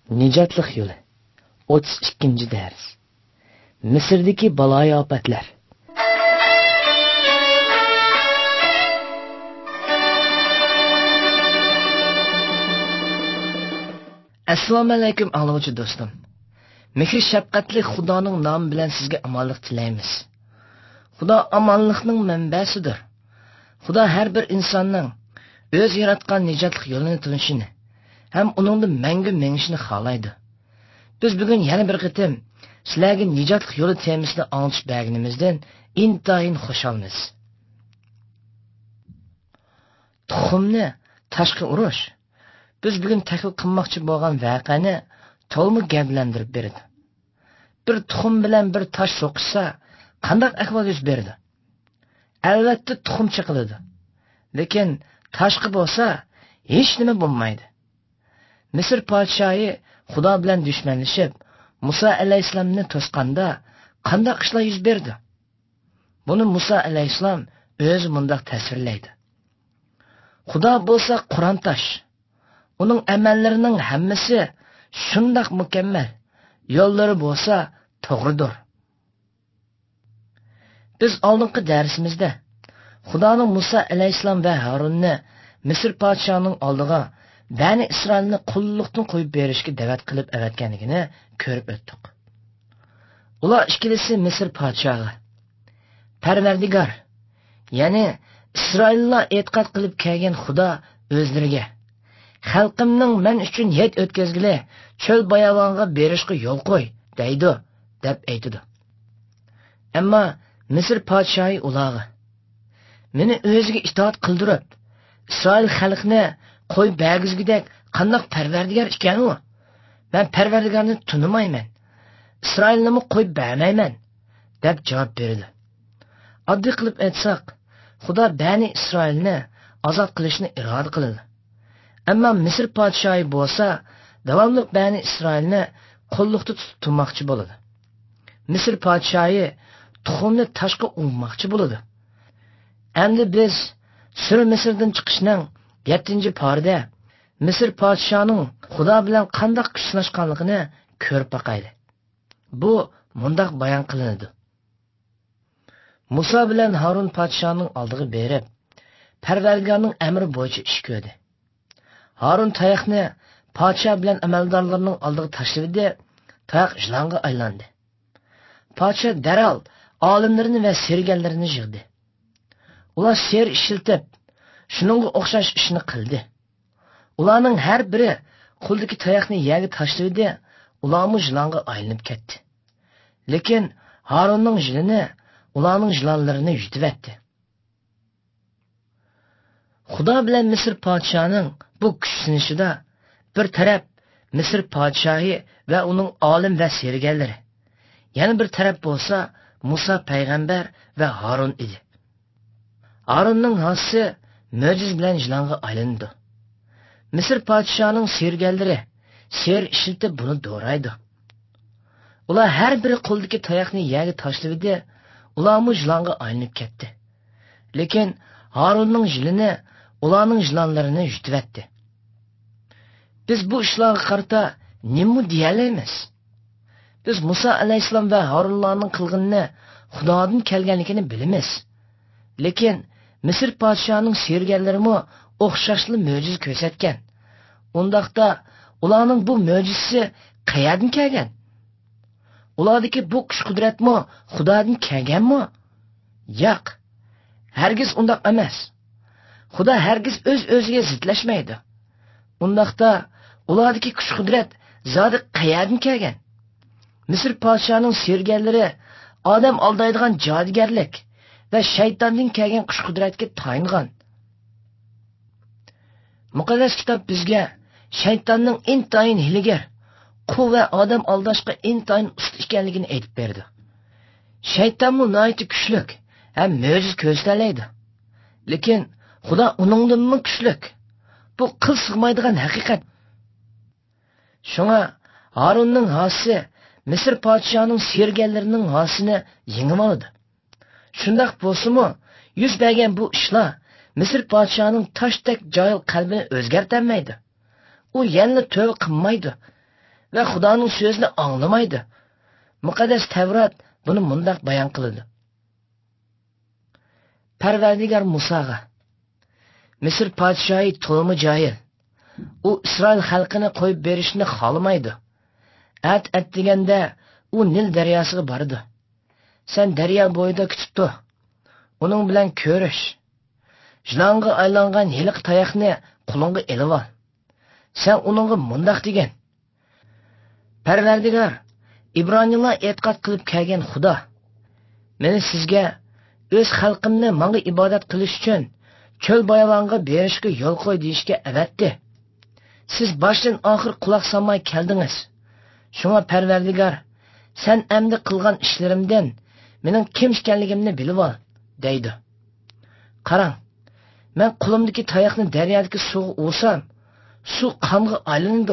Nijotlik yo'li 32-dars. Misrdagi baloyi ofatlar. Assalomu alaykum anglovchi do'stim. Mehr shafqatli Xudoning nomi bilan sizga omonlik tilaymiz. Xudo omonlikning manbasidir. Xudo har bir insonning o'z yaratgan nijotlik yo'lini tunishini ham uningdan mangu mengishni xohlaydi. Biz bugun yana bir qitim sizlarga nijotlik yo'li temasini anglatish berganimizdan intayin xushalmiz. Tuxumni tashqi urush. Biz bugun tahlil qilmoqchi bo'lgan voqeani to'liq gaplantirib berdi. Bir tuxum bilan bir tosh so'qishsa, qanday ahvol yuz berdi? Albatta tuxum chiqiladi. Lekin tashqi bo'lsa, hech nima bo'lmaydi. Misr podshohi Xudo bilan dushmanlashib, Musa alayhisalomni to'sqanda qanday ishlar yuz berdi? Buni Musa alayhisalom o'zi mundaq tasvirlaydi. Xudo bo'lsa Qur'on tosh. Uning amallarining hammasi shundoq mukammal, yo'llari bo'lsa to'g'ridir. Biz oldingi darsimizda Xudoning Musa alayhisalom va Harunni Misr podshohining oldiga Bani Isroilni qulluqdan qo'yib berishga da'vat qilib avatganligini ko'rib o'tdik. Ular ikkilisi Misr podshohi Parvardigor, ya'ni Isroillar e'tiqod qilib kelgan Xudo o'zlariga xalqimning men uchun yet o'tkazgili, cho'l bayavonga berishga yo'l qo'y, deydi, deb aytdi. Ammo Misr podshohi ularga meni o'ziga itoat qildirib, Isroil xalqini qo'y bagizgidek qandoq Parvardigor ekan u? Men Parvardigorni tunimayman. Isroilni qo'y bermayman, deb javob berdi. Oddiy qilib aytsak, Xudo Bani Isroilni ozod qilishni iroda qildi. Ammo Misr podshohi bo'lsa, davomli Bani Isroilni qo'lliqda tutmoqchi bo'ladi. Misr podshohi tuxumni tashqi urmoqchi bo'ladi. Endi biz Sur Misrdan chiqishning 7-parida Misr podshohining Xudo bilan qanday kuch sinashganligini ko'rib boqaylik. Bu mundaq bayon qilinadi. Musa bilan Harun podshohining oldiga berib, Parvardigorning amri bo'yicha ish ko'rdi. Harun tayoqni podshoh bilan amaldorlarning oldiga tashladi, tayoq jilonga aylandi. Podshoh darhol olimlarini va serganlarini yig'di. Ular ser ishiltib, shuningga o'xshash ishni qildi. Ularning har biri qo'ldagi tayoqni yerga tashladi, ularmi jilonga aylanib ketdi. Lekin Harunning jilini ularning jilonlarini yutibdi. Xudo bilan Misr podshohining bu kuch sinishida bir taraf Misr podshohi va uning olim va serganlari, yana bir taraf bo'lsa Musa payg'ambar va Harun edi. Harunning hosi mo'jiz bilan jilonga aylandi. Misr podshohining serganlari ser ishiltib buni do'raydi. Ular har biri qo'ldagi tayoqni yerga tashladi, ularmi jilonga aylanib ketdi. Lekin Harunning jilini ularning jilonlarini yutibdi. Biz bu ishlarga qarata nima deyalaymiz? Biz Musa alayhisalom va Harunlarning qilganini Xudodan kelganligini bilamiz. Lekin Misr podshohining serganlarimi o'xshashli mo'jiz ko'rsatgan. Undaqda ularning bu mo'jizasi qayerdan kelgan? Ulardagi bu kuch-qudratmi Xudodan kelganmi? Yo'q. Hargiz undaq emas. Xudo hargiz o'z-o'ziga zidlashmaydi. Undaqda ulardagi kuch-qudrat zodi qayerdan kelgan? Misr podshohining serganlari odam aldaydigan jodugarlik va shaytondan kelgan kuch-qudratga tayangan. Muqaddas kitob bizga shaytonning intayin hiligar, qul va odam aldashga intayin usta ekanligini aytib berdi. Shaytonmu nihoyat kuchli ham mo'jiz ko'rsatardi. Lekin Xudo uningdanmi kuchli. Bu qil sig'maydigan haqiqat. Shunga Harunning hosi Misr podshohining serganlarining hosini yengib oldi. Shundaq bo'lsa-mu, yuz bergan bu ishlar Misr podshohining toshdek joyil qalbini o'zgartirmaydi. U yana tövbe qilmaydi va Xudoning so'zini anglamaydi. Muqaddas Tavrat buni mundaq bayon qiladi. Parvardigor Musoga: Misr podshohi to'mi johil. U Isroil xalqini qo'yib berishni xohlamaydi. At deganda u Nil daryosiga bordi. Sen daryo bo'yida kutib tur. Uning bilan ko'rish. Jilonga aylangan yiliq tayoqni qo'lingga elib ol. Sen uningga mundaq degan: Parvardigor, İbranilar e'tiqod qilib kelgan Xudo meni sizga o'z xalqimni menga ibodat qilish uchun cho'l bayavonga berishga yo'l qo'y deyishga avatdi. Siz boshdan oxir quloq solmay keldingiz. Shunga Parvardigor, sen endi qilgan ishlarimdan mening kim ekanligimni bilib ol, deydi. Qarang, men qo'limdagi tayoqni daryodagi suvga ursam, suv qonga aylanadi.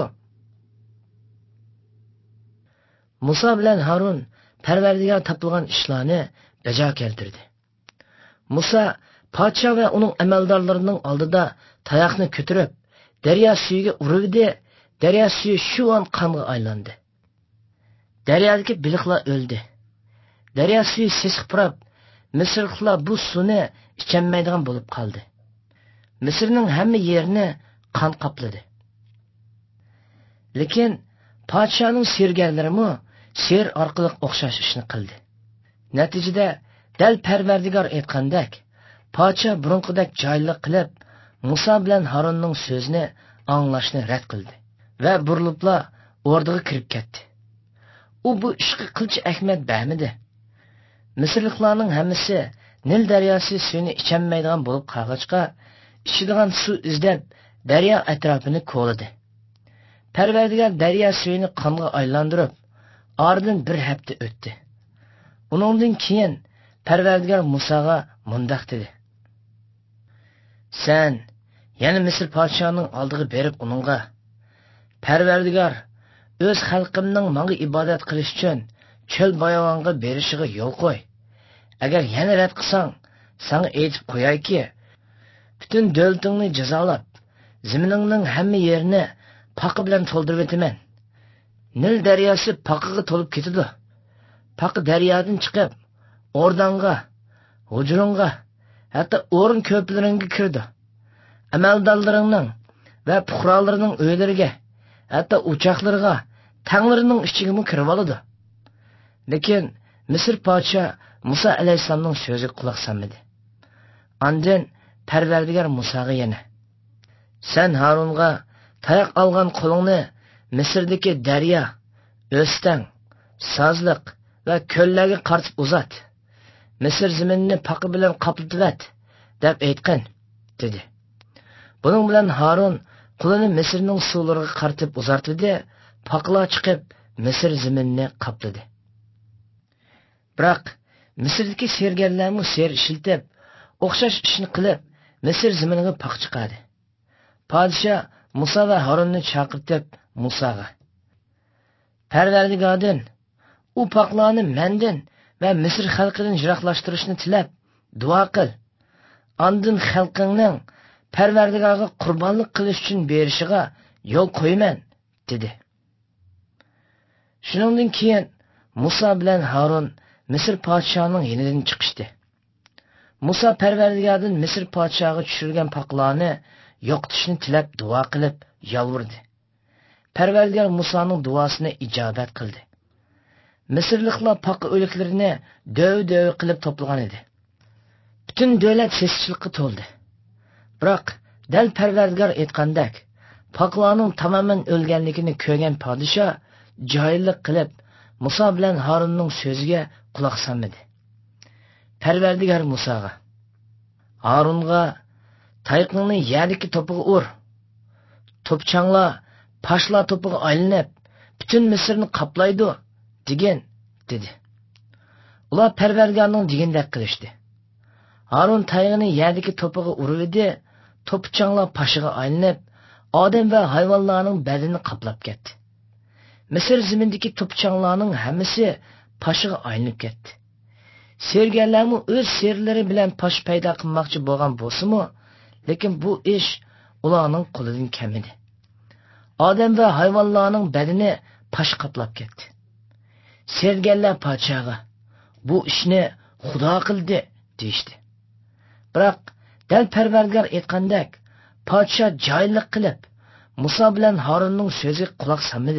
Musa bilan Harun Parvardigor topilgan ishlarni bajo keltirdi. Musa podsho va uning amaldorlarining oldida tayoqni ko'tarib, daryo suyiga urdi. Daryo suyi shu on qonga aylandi. Daryodagi biliqlar o'ldi. Daryo suyi sesqib, Misrliklar bu suvni icholmaydigan bo'lib qoldi. Misrning hamma yerini qon qopladi. Lekin podshoning sergarlarimi ser orqali o'xshash ishni qildi. Natijada dal Parvardigor aytgandek, podsho burunqidek joylik qilib, Musa bilan Harunning so'zini anglashni rad qildi va burilibla o'rniga kirib ketdi. U bu ishga qilchi ahmad bermadi. Misrliklarning hammasi Nil daryosi suvini icholmaydigan bo'lib qolg'achqa, ichadigan suv izlab daryo atrofini ko'ladi. Parvardigor daryo suvini qonga aylantirib, oradan bir hafta o'tdi. Uningdan keyin Parvardigor Musoga mundaq dedi: Sen yana Misr podshoning oldiga berib uningga: Parvardigor o'z xalqimning menga ibodat qilish uchun cho'l bayavonga berishiga yo'l qo'y. Agar yana rad qilsang, sana aytib qo'yayki, butun davlatingni jazolab, zaminingning hamma yerini paqa bilan to'ldirib etaman. Nil daryosi paqaga to'lib ketadi. Paqa daryodan chiqib, Ordonga, Hujronga, hatto o'rin ko'plaringga kirdi. Amaldorlaringning va puhrolarining uylariga, hatto uchoqlarga, tanglarining ichiga kirib oladi. Lekin Misr podsho Musa alayhisalomning so'ziga quloq solmadi. Ondan Parvardigor Musoga yana: Sen Harunga tayoq olgan qo'lingni Misrdagi daryo, o'stan, sozliq va ko'llarga qartib uzat. Misr zaminini paqa bilan qoplatib deb aytgan, dedi. Buning bilan Harun qo'lini Misrning suvlariga qartib uzatdi, paqlar chiqib Misr zaminini qopladi. Biroq Misrdagi sergarlarmi ser ishiltib, o'xshash ishni qilib, Misr zaminiga paq chiqadi. Podsho Musa va Harunni chaqirtib Musoga: Parvardigordan u paqlarni mendan va Misr xalqidan yiroqlashtirishni tilab duo qil. Ondan xalqingning Parvardigorga qurbonlik qilish uchun berishiga yo'l qo'yman, dedi. Shuningdan keyin Musa bilan Harun Misr podshoning yonidan chiqishdi. Musa Parvardigordan Misr podshoga tushirgan paqlarni yo'qotishni tilab duo qilib yolvirdi. Parvardigor Musoning duosini ijobat qildi. Misrliklar paqa o'liklarini döv qilib to'plagan edi. Butun davlat seschilikka to'ldi. Biroq dal Parvardigor aytgandek, paqlarning tamoman o'lganligini ko'rgan podsho joylik qilib Musa bilan Harunning so'ziga quloq solmadi. Parvardigor Musoga: Harunga tayoqni yerdagi to'piga ur. To'pchanglar pashla to'piga aylanib, butun Misrni qoplaydi, degan, dedi. Ular Parvardigorning degandek qilishdi. Harun tayoqni yerdagi to'piga urdi, to'pchanglar pashiga aylanib, odam va hayvonlarning badanini qoplab ketdi. Misr zaminidagi to'pchanglarning hammasi pashiga aylanib ketdi. Sergarlarmi o'z serlari bilan pash paydo qilmoqchi bo'lgan bo'lsa-mu, lekin bu ish ularning qo'lidan kelmadi. Odam va hayvonlarning badani pash qaplab ketdi. Sevganlar podshoga bu ishni Xudo qildi deyishdi. Biroq dal Parvardigor aytgandek, podsho joylik qilib Musa bilan Harunning so'ziga quloq solmadi.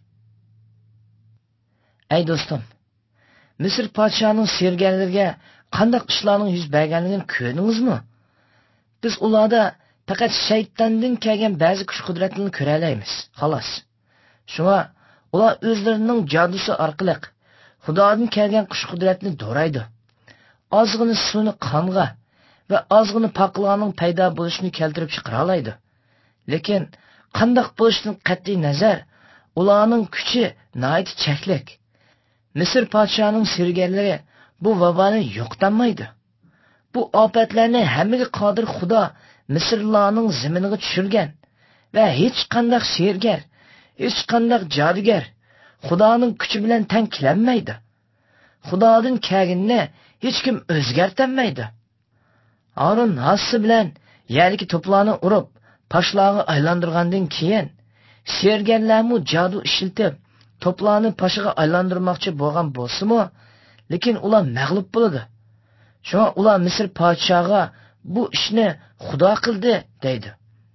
Ey do'stim, Misr podshoning sevganlariga qanday ishlarning yuz berganligini ko'rdingizmi? Biz ularda faqat shaytondan kelgan ba'zi kuch-qudratlarni ko'ra olamiz, xolos. Shunga ular o'zlarining jadusi orqali Xudodan kelgan kuch-qudratni do'raydi. Ozg'ini suvni qonga va ozg'ini poklarning paydo bo'lishini keltirib chiqara oladi. Lekin qanday bo'lishidan qat'iy nazar, ularning kuchi nihoyat cheklik. Misr podshoning sirganlari bu vaboni yo'qotmaydi. Bu ofatlarni hammaga qodir Xudo Misrlarning zaminiga tushirgan va hech qanday shergar, hech qanday jodugar Xudoning kuchi bilan teng kelmaydi. Xudodan kelganni hech kim o'zgartirmaydi. Harun hassi bilan yerga to'plarni urib, pashlarga aylantirgandan keyin shergarlarmu jodu ishiltib, to'plarni pashiga aylantirmoqchi bo'lgan bo'lsa-mu, lekin ular mag'lub bo'ladi. Shunga ular Misr podshoga bu ishni Xudo qildi deydi.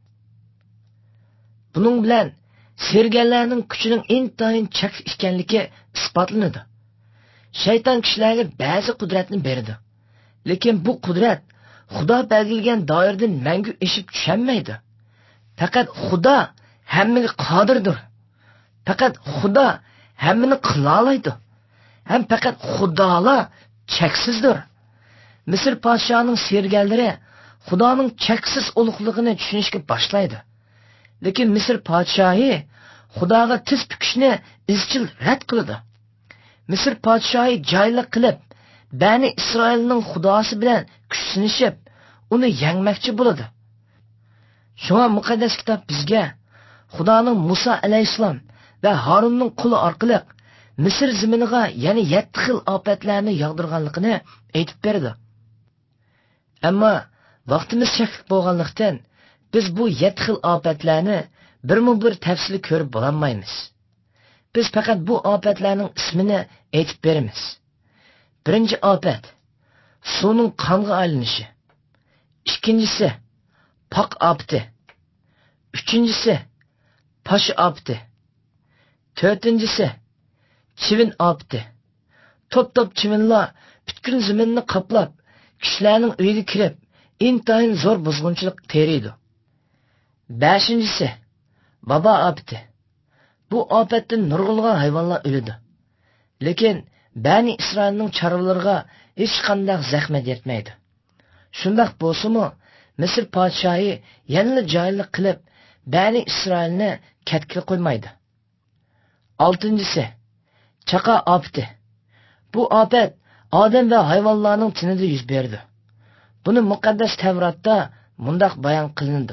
Buning bilan shergarlarning kuchining intayin chek ekanligi isbotlanadi. Shayton kishilarga ba'zi qudratni berdi. Lekin bu qudrat Xudo belgilagan doiradan mangu eshib tushanmaydi. Faqat Xudo hammaga qodirdir. Faqat Xudo hammani qila oladi. Ham faqat Xudolar cheksizdir. Misr podshoning sergallari Xudoning cheksiz ulug'ligini tushunishga boshlaydi. Lekin Misr podshohi Xudoga tiz bukishni izchil rad qiladi. Misr podshohi joylik qilib, Bani Isroilning Xudosi bilan kuch sinishib, uni yengmoqchi bo'ladi. Shunga muqaddas kitob bizga Xudoning Musa alayhisalom va Harunning quli orqali Misr zaminiga yana 7 xil ofatlarni yog'dirganligini aytib berdi. Ammo vaqtimiz cheklik bo'lganlikdan biz bu 7 xil ofatlarni bir tafsili ko'rib bo'lmaymiz. Biz faqat bu ofatlarning ismini aytib beramiz. Birinchi ofat suvning qonga aylanishi. Ikkinchisi pok ofati. Uchinchisi pash ofati. To'rtinchisi chivin ofati. Top chivinlar butkul zaminni qoplab, kishilarning uyiga kirib, intayin zo'r buzg'unchilik teriydi. Beshinchisi baba ofati. Bu ofatdan nurg'ulg'an hayvonlar o'ladi. Lekin Bani Isroilning chorvalariga hech qanday zahmat yetmaydi. Shundoq bo'lsa-mu, Misr podshohi yana joylik qilib Bani Isroilni katga qo'ymaydi. Oltinchisi chaqa ofati. Bu ofat odam va hayvonlarning tinida yuz berdi. Buni muqaddas Tavrotda mundaq bayon qilindi.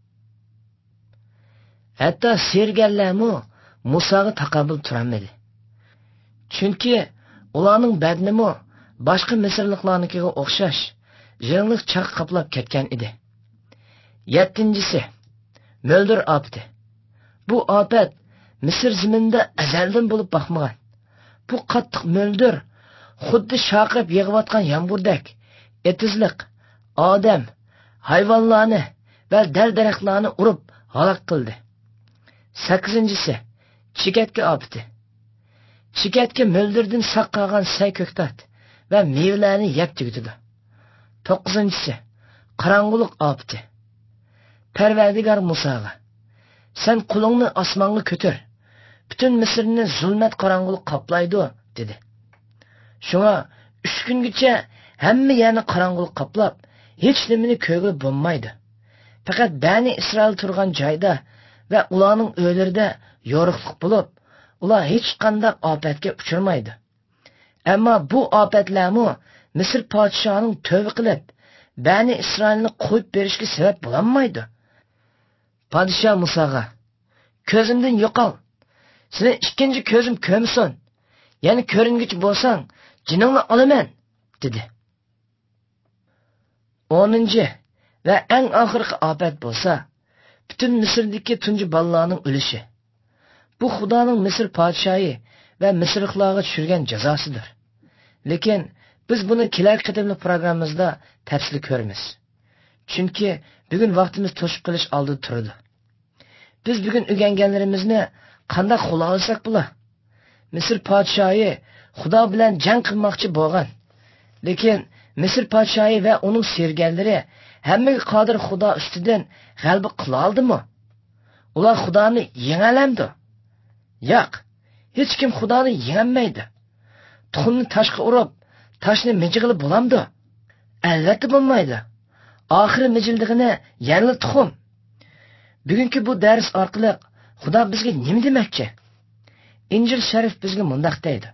Hatto sergarlarmu Musaga taqobil turmadi. Chunki ularning badnimi boshqa Misrliklarnikiga o'xshash jirinlik chaq qaplab ketgan edi. 7-si mo'ldir ofati. Bu ofat Misr zaminida azaldan bo'lib boqmagan. Bu qattiq mo'ldir xuddi shaqib yig'ayotgan yomg'irdak etizliq odam, hayvonlarni va daraxtlarni urib halok qildi. 8-si chigatga ofati. Chigatga mo'ldirdan saqlagan say ko'ktat va mevalarni yeb tugutdi. 9-si qorong'ulik ofati. Parvardigor Musaga: "Sen qo'lingni osmonga ko'tar. Butun Misrni zulmat qorong'ulik qoplaydi", dedi. Shunga 3 kungacha hamma yerni qorong'ulik qoplab, hech nimani ko'rib bo'lmaydi. Faqat Bani Isroil turgan joyda va ularning o'ylarida yorug'lik bo'lib, ular hech qanday ofatga uchirmaydi. Ammo bu ofatlarmi Misr podshoning tövbe qilib, Bani Isroilni qo'yib berishga sabab bo'lmaydi. Podsho Musaga: "Ko'zimdan yo'qol. Seni ikkinchi ko'zim ko'msin. Yana ko'ringichi bo'lsang, jiningni olaman", dedi. 10 va eng oxirgi ofat bo'lsa, butun Misrdagi tunji bolalarning o'lishi. Bu Xudoning Misr podshohi va Misrliklarga tushirgan jazosidir. Lekin biz buni kelar qadimli programmamizda tafsil ko'ramiz. Chunki bugun vaqtimiz to'shib qilish oldida turadi. Biz bugun o'rganganlarimizni qanday qo'lla olsak bo'lar? Misr podshohi Xudo bilan jang qilmoqchi bo'lgan. Lekin Misr podshohi va uning serganlari hammaga qodir Xudo ustidan g'alaba qila oldimi? Ular Xudoni yengalamdi? Yo'q, hech kim Xudoni yengamaydi. Tuxumni toshga urib, toshni mijig'ilib bo'lamdi? Albatta bo'lmaydi. Oxiri mijildig'ini yana tuxum. Bugungi bu dars orqali Xudo bizga nima demoqchi? Injil sharif bizga mundaq deydi.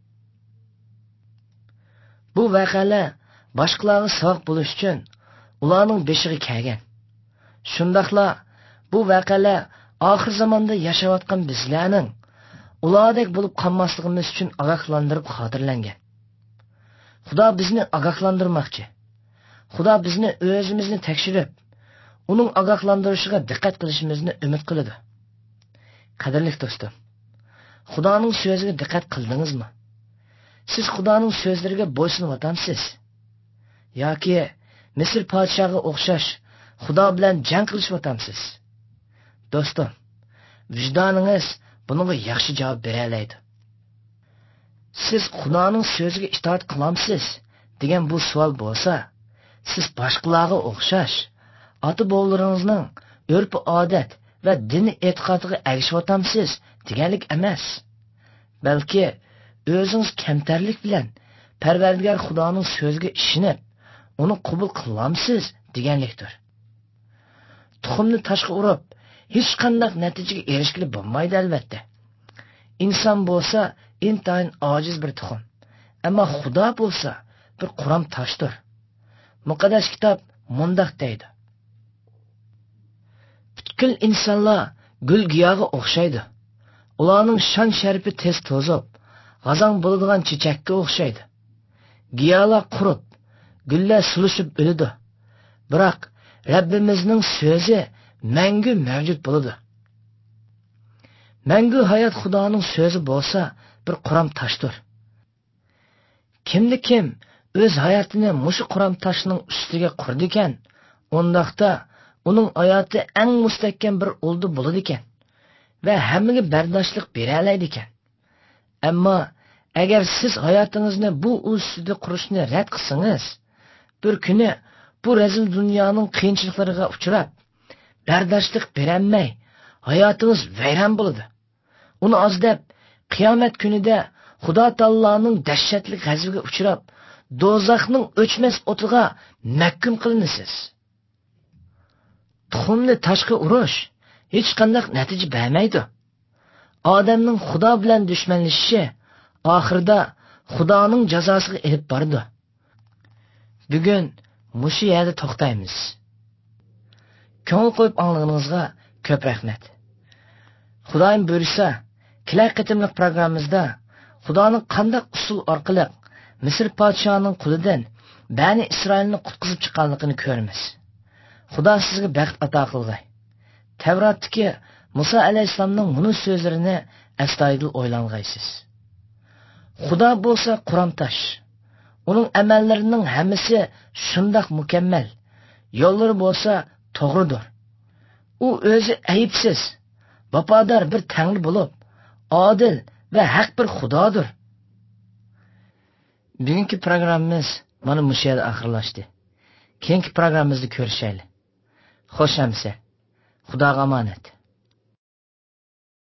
Bu voqealar boshqalarga savoq bo'lish uchun ularning beshiga kelgan. Shundaqla bu voqealar oxir zamonda yashayotgan bizlarning ulardek bo'lib qolmasligimiz uchun ogohlantirib xotirlangan. Xudo bizni ogohlantirmoqchi. Xudo bizni o'zimizni tekshirib, uning ogohlantirishiga diqqat qilishimizni umid qiladi. Qadrli do'stim, Xudoning so'ziga diqqat qildingizmi? Siz Xudoning so'zlariga bo'ysunyapsizmi? Yoki Misr podshohiga o'xshash Xudo bilan jang qilishyapsizmi? Do'stim, vijdoningiz bunga yaxshi javob bera oladi. Siz Xudoning so'ziga itoat qilamsiz degan bu savol bo'lsa, siz boshqalarga o'xshash ota-bovlaringizning urf-odat va din e'tiqodiga ergashyapsizmi deganlik emas. Balki o'zingiz kamtarlik bilan Parvardigor Xudoning so'ziga ishonib, uni qabul qilamsiz deganlikdir. Tuxumni toshga urib, hech qanday natijaga erishgili bo'lmaydi albatta. Inson bo'lsa intayin ojiz bir tuxum. Ammo Xudo bo'lsa bir quram toshdir. Muqaddas kitob mundaq deydi. Butkul insonlar gul giyoga o'xshaydi. Ularning shon sharifi tez to'zib, g'azon bo'ladigan chechakka o'xshaydi. Giyolar qurib, gullar sulishib o'ladi. Biroq Rabbimizning so'zi mangu mavjud bo'ladi. Mangu hayot Xudoning so'zi bo'lsa bir quram toshdir. Kim o'z hayotini mushu quram toshning ustiga qurdi ekan, undaqda uning hayoti eng mustahkam bir o'ldi bo'ladi ekan va hammaga bardoshlik bera oladi ekan. Ammo agar siz hayotingizni bu ustida qurishni rad qilsangiz, bir kuni bu razil dunyoning qiyinchiliklariga uchrab, bardoshlik berolmay, hayotingiz vayron bo'ladi. Uni ozdab, qiyomat kunida Xudo taoloning dahshatli g'azabiga uchrab, do'zaxning o'chmas o'tiga mahkum qilinasiz. Tuxumni toshga urish hech qanday natija bermaydi. Odamning Xudo bilan dushmanlashishi oxirida Xudoning jazosiga elib bordi. Bugun mushu yerda to'xtaymiz. Ko'ngil qo'yib anglag'iningizga ko'p rahmat. Xudoim buyursa, kelar qatimliq programmamizda Xudoning qanday usul orqali Misr podshohining qo'lidan Bani Isroilni qutqizib chiqqanligini ko'ramiz. Xudo sizga baxt ato qilg'ay. Tavratdagi Musa alayhisolamning bunu so'zlarini astoydil o'ylang'aysiz. Xudo bo'lsa quram tosh. Uning amallarining hammasi shundoq mukammal. Yo'llari bo'lsa to'g'ridir. U o'zi ayibsiz, vafodor bir Tangri bo'lib, odil va haq bir Xudodir. Bugungi programmamiz mana bu yerda oxirlashdi. Keyingi programmamizda ko'rishaylik. Xo'sh hamsa. Xudoga omonat.